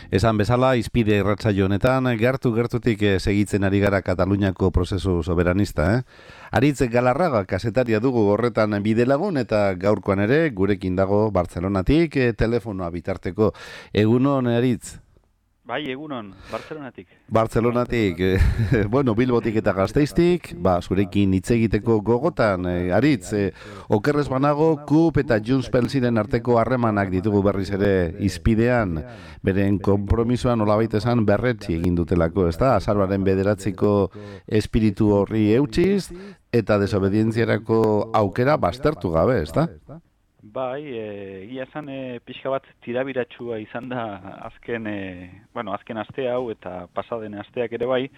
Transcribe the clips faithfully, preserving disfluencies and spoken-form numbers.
Esan bezala, izpide irratsaio honetan, gertu-gertutik eh, segitzen ari gara Kataluniako prozesu soberanista, eh? Aritz Galarraga kasetaria dugu horretan bidelagun eta gaurkoan ere gurekin dago Bartzelonatik eh, telefonoa bitarteko. Egunon, Aritz? Bai, egunon, Bartzelonatik. Bartzelonatik, eh, bueno, Bilbotik eta Gasteiztik, ba, zurekin hitz egiteko gogotan, eh, Aritz, eh, okerrez banago, K U P eta Junts pel Ziren arteko harremanak ditugu berriz ere izpidean, beren konpromisoa nolabait esan berretsi egin dutelako, ezta? Azaroaren bederatziko espiritu horri eutsiz, eta desobedientziarako aukera baztertu gabe, ezta? Bai, egia esan e, pixka bat tirabiratsua izan da azken, e, bueno, azken aste hau eta pasaden asteak ere bai.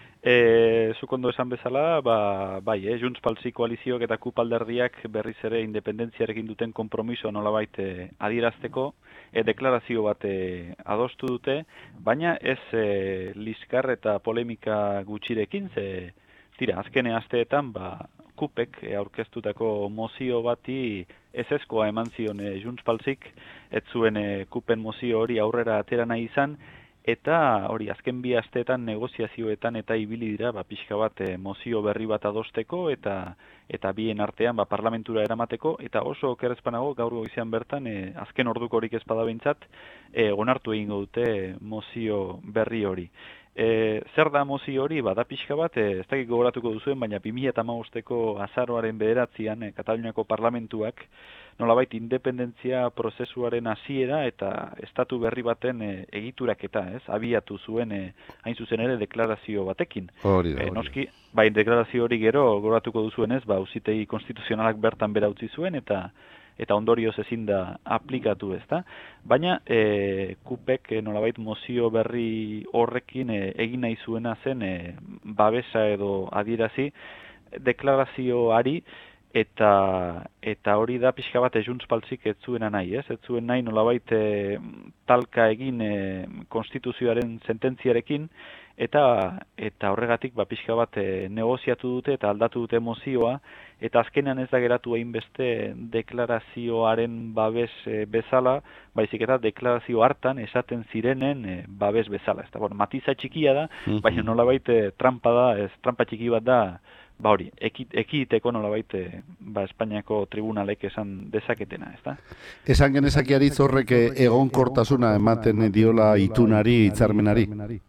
E, zuk ondo esan bezala, ba, bai, e, Junts pel Sí koalizioak eta K U P alderdiak berriz ere independentziarekin duten konpromiso nolabait e, adierazteko, e, deklarazio bat e, adostu dute, baina ez e, liskar eta polemika gutxirekin, ze tira, azken asteetan, ba, K U Pek aurkeztutako mozio bati ezezkoa eman zion e, Junts pel Zik, ez zuen e, K U Pen mozio hori aurrera atera nahi izan, eta hori azken bi asteetan negoziazioetan eta ibili dira ba, pixka bat e, mozio berri bat adosteko eta eta bien artean ba, parlamentura eramateko, eta oso okerrezpanago gaur goizean bertan e, azken ordukorik ez bada behintzat e, onartu egingo dute mozio berri hori. E, zer da mozio hori? Ba, da pixka bat, e, ez dakik gogoratuko duzuen, baina bi mila hamabosteko azaroaren bederatzian e, Kataluniako parlamentuak nolabait independentzia prozesuaren hasiera eta estatu berri baten e, egituraketa, ez? Abiatu zuen e, hain zuzen ere deklarazio batekin. Hori da, E, noski, bai, deklarazio hori gero gogoratuko duzuenez, ba, auzitegi konstituzionalak bertan bera utzi zuen eta eta ondorioz ezin da aplikatu, ezta? Baina e, K U Pek e, nolabait mozio berri horrekin e, egin nahi zuena zen e, babesa edo adierazi deklarazioari, eta eta hori da pixka bat Junts pel Zik ez zuena nahi, ez? Ez zuen nahi nolabait e, talka egin e, konstituzioaren sententziarekin, eta eta horregatik ba pixka bat e, negoziatu dute eta aldatu dute mozioa, eta azkenean ez da geratu hainbeste deklarazioaren babes e, bezala, baizik eta deklarazio hartan esaten zirenen e, babes bezala. Ez da, bueno, matiza txikia da, baina nolabait e, trampa da, ez trampa txiki bat da, ba hori, ekiteko nolabait e, ba Espainiako tribunalek esan dezaketena, ez da? Esan genezake Aritz horrek egonkortasuna ematen diola itunari, hitzarmenari?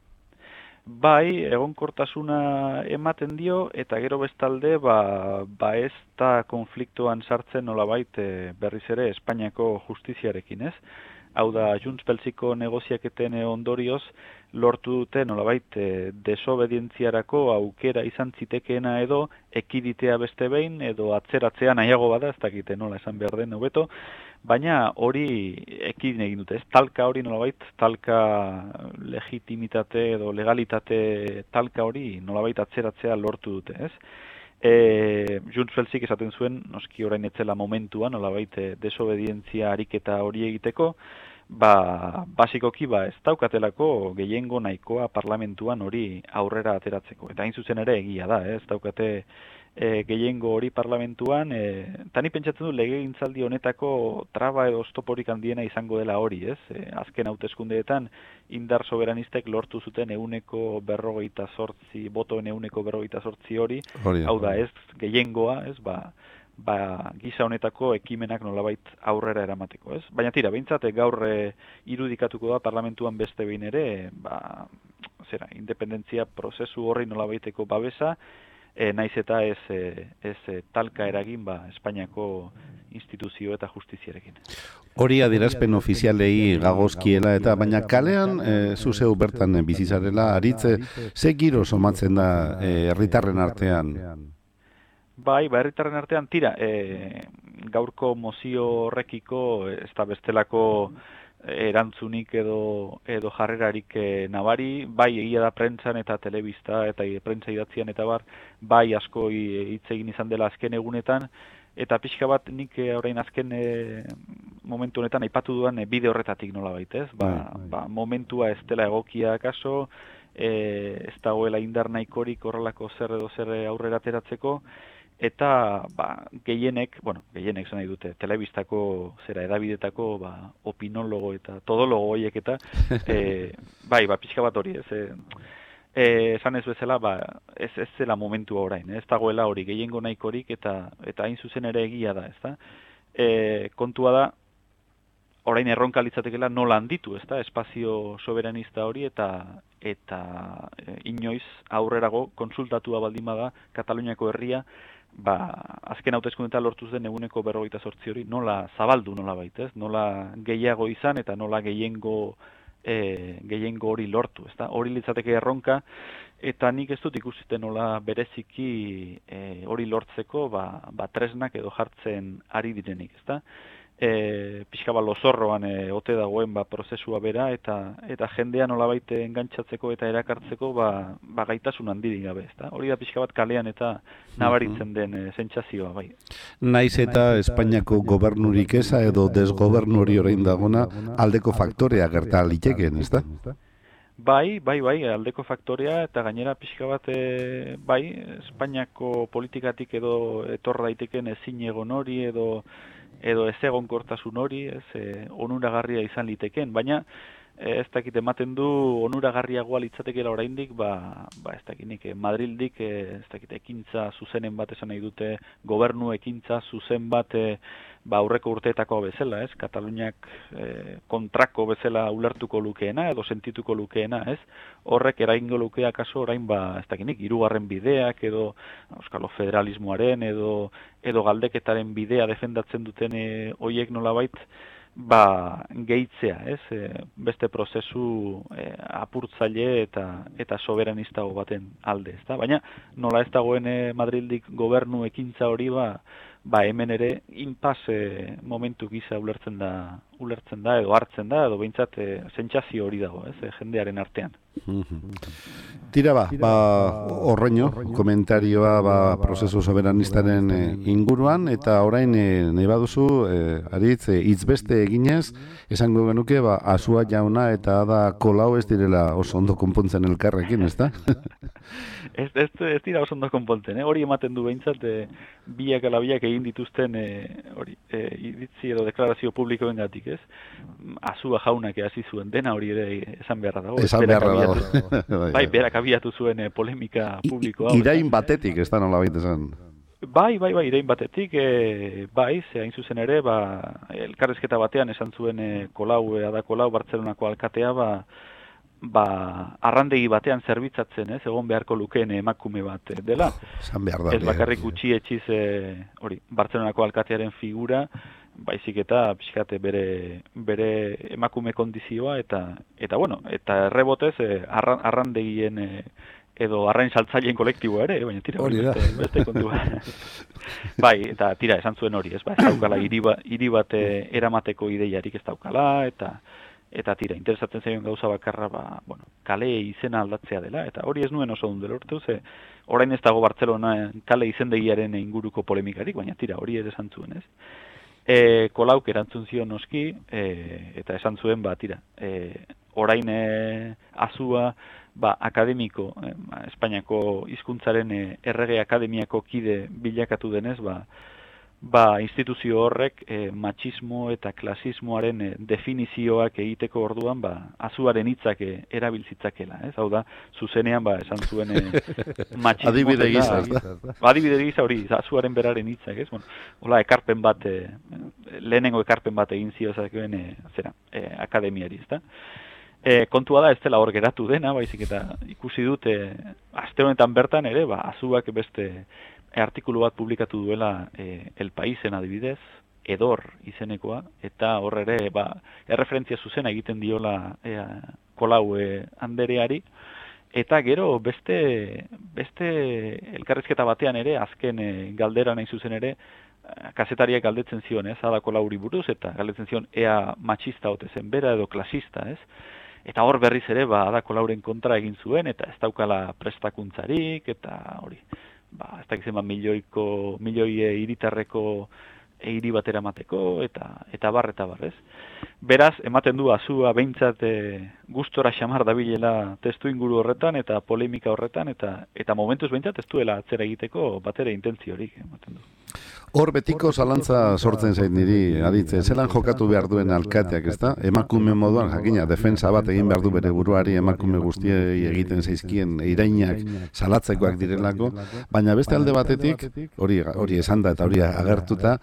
Bai, egonkortasuna ematen dio, eta gero bestalde, ba, ba ez da konfliktoan sartzen nolabait e, berriz ere Espainiako justiziarekin, ez? Hau da, Junts pel Ziko negoziaketen ondorioz lortu dute nolabait e, desobedientziarako aukera izan zitekeena edo ekiditea beste behin edo atzeratzea nahiago bada, ez dakite nola esan behar den hobeto, baina hori ekidin egin dute, ez? Talka hori nolabait, talka legitimitate edo legalitate talka hori nolabait atzeratzea lortu dute, ez? E, Junts pel Zik esaten zuen, noski orain etzela momentua, nolabait e, desobedientzia ariketa hori egiteko, ba, basikoki ba, ez daukatelako gehiengo nahikoa parlamentuan hori aurrera ateratzeko. Eta hain zuzen ere egia da, ez daukate e, gehiengo hori parlamentuan, e, tani pentsatzen du legegintzaldi honetako traba edo oztoporik handiena izango dela hori, ez? E, azken hauteskundeetan indar soberanistek lortu zuten euneko berrogeita zortzi, botoen euneko berrogeita zortzi hori, hori hau da ez, gehiengoa, ez, ba, ba, gisa honetako ekimenak nolabait aurrera eramateko, ez? Baina tira, behintzat gaur e, irudikatuko da parlamentuan beste behin ere, ba, zera, independentzia prozesu horri nolabaiteko babesa, e, naiz eta ez, e, ez e, talka eragin ba, Espainiako instituzio eta justiziarekin. Hori adierazpen ofizialei gagozkiela eta baina kalean e, zuzeu bertan bizizarela Aritz, ze giro somatzen da herritarren artean? Bai, ba, herritarren artean tira, e, gaurko mozio horrekiko ez da bestelako erantzunik edo edo jarrerarik e, nabari, bai egia da prentsan eta telebista eta prentsa idatzian eta bar, bai asko hitz egin izan dela azken egunetan, eta pixka bat nik e, orain azken e, momentu honetan aipatu duan e, bide horretatik nolabait, ez? Ba, ba, momentua ez dela egokia kaso, e, ez dagoela indar nahikorik horrelako zer edo zer aurrera ateratzeko, eta ba, gehienek, bueno, gehienek zen nahi dute, telebistako, zera edabidetako, ba, opinologo eta todologo horiek eta, e, bai, ba, pixka bat hori, ez, e, e, esan ez bezala, ba, ez, ez zela momentua orain, ez dagoela hori, gehiengo nahikorik eta eta hain zuzen ere egia da, ez da? E, kontua da, orain erronka litzatekeela nola handitu, ezta? Espazio soberanista hori eta eta e, inoiz aurrerago konsultatua baldin bada Kataluniako herria, ba, azken hauteskundeetan lortuz den eguneko berrogeita zortzi hori nola zabaldu nola bait, ez? Nola gehiago izan eta nola gehiengo e, gehiengo hori lortu, ezta? Hori litzateke erronka eta nik ez dut ikusiten nola bereziki e, hori lortzeko ba, ba tresnak edo jartzen ari direnik, ezta? E, pixka bat lozorroan e, ote dagoen ba, prozesua bera eta eta jendea nolabait engantzatzeko eta erakartzeko ba, ba gaitasun handirik gabe, ezta? Hori da pixka bat kalean eta nabaritzen den e, sentsazioa, bai. Naiz eta Espainiako gobernurik eza edo desgobernu hori orain dagona aldeko faktorea gerta litekeen, ezta? Bai, bai, bai, aldeko faktorea eta gainera pixka bat e, bai, Espainiako politikatik edo etor daiteken ezin egon hori edo edo ez egonkortasun hori, ez, e, onuragarria izan liteken, baina e, ez dakit ematen du onuragarriagoa litzatekeela oraindik, ba, ba ez dakinik, e, Madrildik e, ez dakit ekintza zuzenen bat esan nahi dute, gobernu ekintza zuzen bat e, ba aurreko urteetako bezala, ez, Kataluniak e, kontrako bezala ulertuko lukeena edo sentituko lukeena, ez, horrek eraingo lukea kaso orain ba ez dakinik, hirugarren bideak edo euskal federalismoaren edo edo galdeketaren bidea defendatzen duten e, hoiek nolabait ba gehitzea, ez? E, beste prozesu e, apurtzaile eta eta soberanistago baten alde, ezta? Baina nola ez dagoen e, Madrildik gobernu ekintza hori ba ba hemen ere inpase momentu gisa ulertzen da, ulertzen da edo hartzen da edo behintzat e, sentsazio hori dago, ez? E, jendearen artean. Tira ba, ba horreino, komentarioa ba, prozesu soberanistaren e, inguruan, eta orain e, nahi baduzu, e, aritz, e, hitz beste eginez, esango genuke, ba, Azua jauna eta Ada Colau ez direla oso ondo konpontzen elkarrekin, ez da? ez, ez, ez dira oso ondo konpontzen, eh? Hori ematen du behintzat, e, biak ala biak egin dituzten e, hori, e, iritzi edo deklarazio publikoen gatik, ez? Azua jaunak hasi zuen dena hori ere esan beharra dago. Esan beharra dago. Bai, berak abiatu zuen e, polemika publikoa. Irain batetik, ez da nola baita esan. Bai, bai, bai, irain batetik, e, bai, ze hain zuzen ere, ba, elkarrezketa batean esan zuen e, Colau, Ada Colau, Bartzelonako alkatea, ba, ba, arrandegi batean zerbitzatzen, ez, egon beharko lukeen emakume bat dela. Esan behar da. Ez bakarrik gutxi etxiz, e, hori, Bartzelonako alkatearen figura, baizik eta pixkate bere, bere emakume kondizioa, eta, eta bueno, eta errebotez, e, arra, arrandegien e, edo arrain saltzaileen kolektiboa ere, baina tira, hori beste, beste kontua. Bai, eta tira, esan zuen hori, ez, ba, ez daukala hiri ba, bat e, eramateko ideiarik ez daukala, eta eta tira, interesatzen zaion gauza bakarra, ba, bueno, kale izena aldatzea dela, eta hori ez nuen oso dut lortu, ze orain ez dago Bartzelona kale izendegiaren inguruko polemikarik, baina tira, hori ere esan zuen, ez. E, Kolauk erantzun zion noski, e, eta esan zuen, ba, tira, e, orain e, Azua, ba, akademiko, eh, Espainiako hizkuntzaren eh, errege akademiako kide bilakatu denez, ba, ba instituzio horrek eh, matxismo eta klasismoaren eh, definizioak egiteko orduan, ba, Azuaren hitzak eh, erabiltzitzakela, ez? Hau da, zuzenean, ba, esan zuen eh, matxismo. Adibide gisa, ba, adibide gisa hori, Azuaren beraren hitzak, ez? Bueno, hola, ekarpen bat, eh, lehenengo ekarpen bat egin ziozakeen, eh, zera, eh, akademiari, ez da? E, kontua da ez dela hor geratu dena, baizik eta ikusi dute aste honetan bertan ere, ba, Azuak beste artikulu bat publikatu duela e, El Paisen adibidez, Edor izenekoa, eta hor ere ba, erreferentzia zuzena egiten diola e, Colau e, andereari, eta gero beste, beste elkarrizketa batean ere, azken e, galdera nahi zuzen ere, kazetariak galdetzen zion, ez, Ada Colauri buruz, eta galdetzen zion ea matxista ote zen bera edo klasista, ez? Eta hor berriz ere, ba, Ada Colauren kontra egin zuen, eta ez daukala prestakuntzarik, eta hori, ba, ez dakitzen ba, milioiko, milioi hiritarreko hiri batera mateko, eta eta bar, eta bar, ez? Beraz, ematen du azua behintzat e, gustora xamar dabilela testu inguru horretan, eta polemika horretan, eta eta momentuz behintzat ez duela atzera egiteko batere intentziorik, ematen du. Hor betiko zalantza sortzen zait niri, aditze, zelan jokatu behar duen alkateak, ezta? Emakume moduan, jakina, defensa bat egin behar du bere buruari, emakume guztiei egiten zaizkien irainak salatzekoak direlako, baina beste alde batetik, hori hori esan da eta hori agertuta,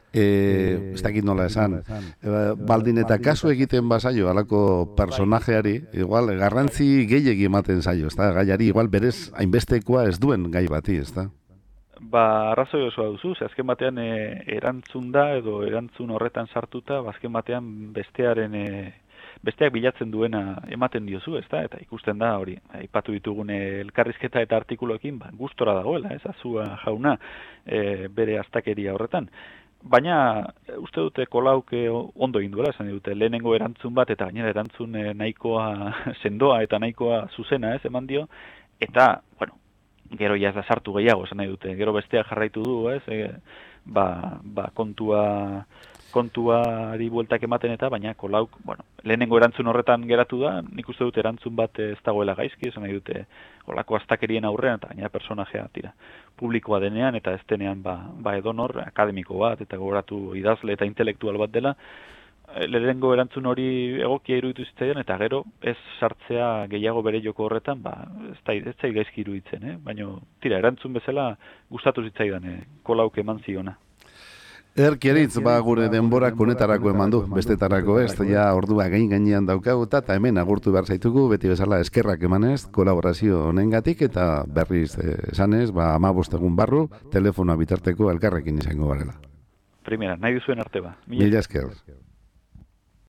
e, ez dakit nola esan, e, baldin eta kasu egiten bazaio alako personajeari, igual, garrantzi gehiegi ematen zaio, ezta? Gaiari, igual, berez, hainbestekoa ez duen gai bati, ezta? Ba, arrazoi osoa duzu, ze azken batean e, erantzun da, edo erantzun horretan sartuta, ba, azken batean bestearen, e, besteak bilatzen duena ematen diozu, ezta? Eta ikusten da hori, aipatu ditugun elkarrizketa eta artikuloekin, ba, gustora dagoela, ez, azua jauna e, bere astakeria horretan. Baina, uste dute kolauke ondo egin duela, esan dute, lehenengo erantzun bat, eta gainera erantzun e, nahikoa sendoa eta nahikoa zuzena, ez, eman dio, eta, bueno, gero ja ez da sartu gehiago, esan nahi dute, gero besteak jarraitu du, ez, e, ba, ba, kontua, kontuari bueltak ematen eta, baina kolauk, bueno, lehenengo erantzun horretan geratu da, nik uste dute erantzun bat ez dagoela gaizki, esan nahi dute, olako astakerien aurrean, eta gaina personajea, tira, publikoa denean, eta ez denean, ba, ba edonor, akademiko bat, eta gogoratu idazle eta intelektual bat dela, lehenengo erantzun hori egokia iruditu zitzaidan, eta gero ez sartzea gehiago bere joko horretan, ba, ez da ez zait gaizki iruditzen, eh? Baina, tira, erantzun bezala gustatu zitzaidan eh? Kolauk eman ziona. Erkieritz, ba, gure denborak honetarako eman du, bestetarako ez, ja ordua gain gainean daukagu, eta hemen agurtu behar zaitugu, beti bezala eskerrak emanez, kolaborazio honengatik, eta berriz esanez, ba, hamabost egun barru, telefonoa bitarteko elkarrekin izango garela. Primera, nahi duzuen arte ba. Mila esker.